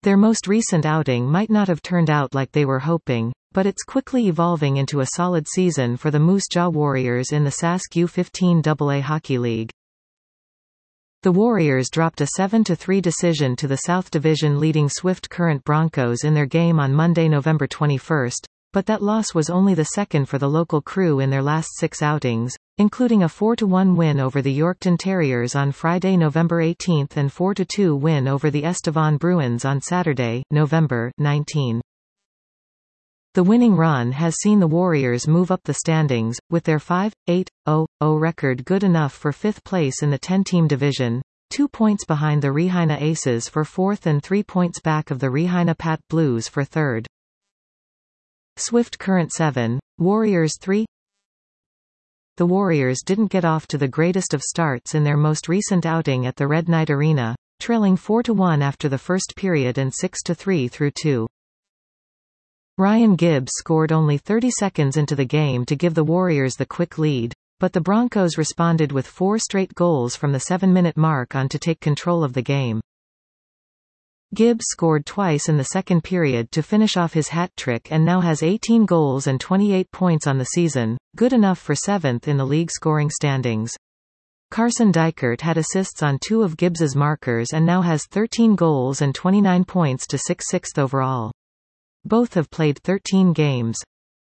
Their most recent outing might not have turned out like they were hoping, but it's quickly evolving into a solid season for the Moose Jaw Warriors in the Sask U15 AA Hockey League. The Warriors dropped a 7-3 decision to the South Division leading Swift Current Broncos in their game on Monday, November 21, but that loss was only the second for the local crew in their last 6 outings, including a 4-1 win over the Yorkton Terriers on Friday, November 18 and 4-2 win over the Estevan Bruins on Saturday, November 19. The winning run has seen the Warriors move up the standings, with their 5-8-0-0 record good enough for 5th place in the 10-team division, 2 points behind the Rehaina Aces for 4th and 3 points back of the Rehaina Pat Blues for 3rd. Swift Current 7, Warriors 3. The Warriors didn't get off to the greatest of starts in their most recent outing at the Red Knight Arena, trailing 4-1 after the first period and 6-3 through 2. Ryan Gibbs scored only 30 seconds into the game to give the Warriors the quick lead, but the Broncos responded with 4 straight goals from the 7-minute mark on to take control of the game. Gibbs scored twice in the second period to finish off his hat trick and now has 18 goals and 28 points on the season, good enough for 7th in the league scoring standings. Carson Dykert had assists on 2 of Gibbs's markers and now has 13 goals and 29 points to 6th overall. Both have played 13 games.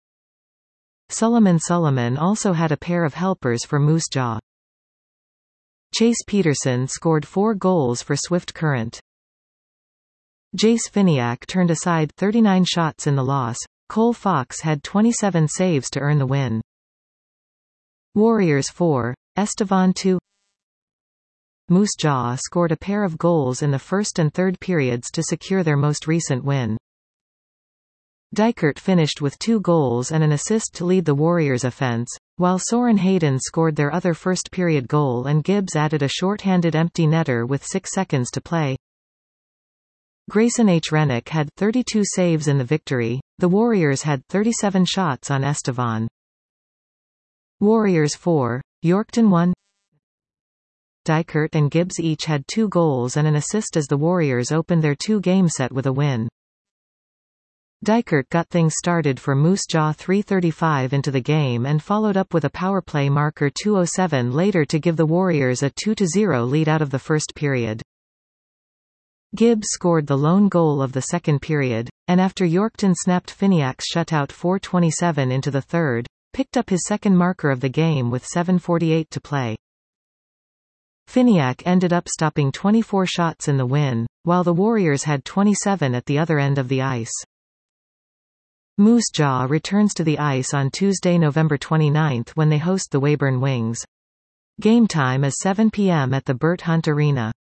Sullivan also had a pair of helpers for Moose Jaw. Chase Peterson scored 4 goals for Swift Current. Jace Finiak turned aside 39 shots in the loss. Cole Fox had 27 saves to earn the win. Warriors 4, Estevan 2. Moose Jaw scored a pair of goals in the first and third periods to secure their most recent win. Dykert finished with 2 goals and an assist to lead the Warriors' offense, while Soren Hayden scored their other first-period goal and Gibbs added a short-handed empty netter with 6 seconds to play. Grayson H. Rennick had 32 saves in the victory. The Warriors had 37 shots on Estevan. Warriors 4, Yorkton 1. Dykert and Gibbs each had 2 goals and an assist as the Warriors opened their 2-game set with a win. Dykert got things started for Moose Jaw 3:35 into the game and followed up with a powerplay marker 2:07 later to give the Warriors a 2-0 lead out of the first period. Gibbs scored the lone goal of the second period, and after Yorkton snapped Finiak's shutout 4:27 into the third, picked up his second marker of the game with 7:48 to play. Finiak ended up stopping 24 shots in the win, while the Warriors had 27 at the other end of the ice. Moose Jaw returns to the ice on Tuesday, November 29 when they host the Weyburn Wings. Game time is 7 p.m. at the Burt Hunt Arena.